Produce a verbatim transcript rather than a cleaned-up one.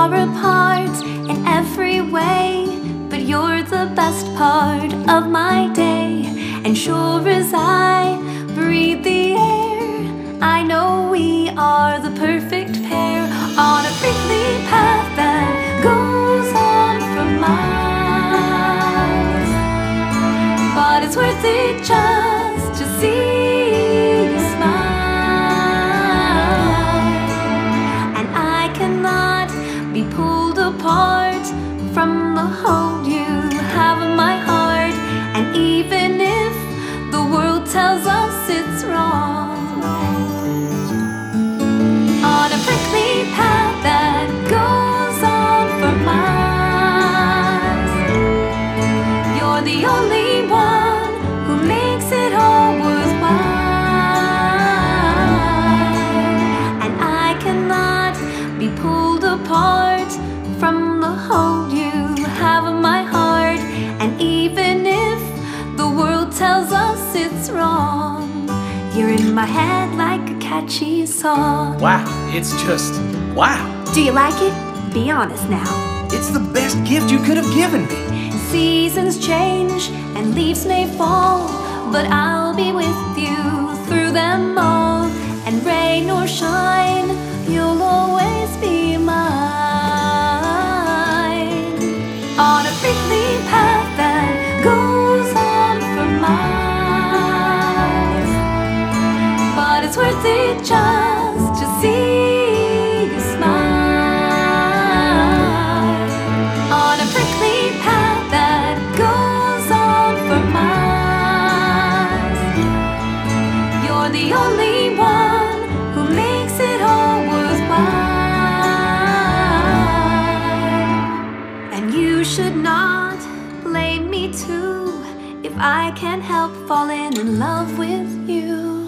far apart in every way, but you're the best part of my day. And sure as I breathe the air, I know we are the perfect pair on a prickly path that goes on for miles. But it's worth it just to see you smile. And I cannot be pulled apart from the hold you have in my heart. And even if the world tells us it's wrong, on a prickly path that goes on for miles, you're the only one who makes it all worthwhile. And I cannot be pulled apart from the hold you have in my heart. And even if the world tells us it's wrong, you're in my head like a catchy song. Wow, it's just wow. Do you like it? Be honest now. It's the best gift you could have given me. Seasons change and leaves may fall, but I'll be with you through them all. And rain or shine, you'll always be mine. On a prickly path that goes on for miles, but it's worth it just to see you smile. On a prickly path that goes on for miles, you're the only one who makes it all worthwhile. And you should not blame me too if I can't help falling in love with you.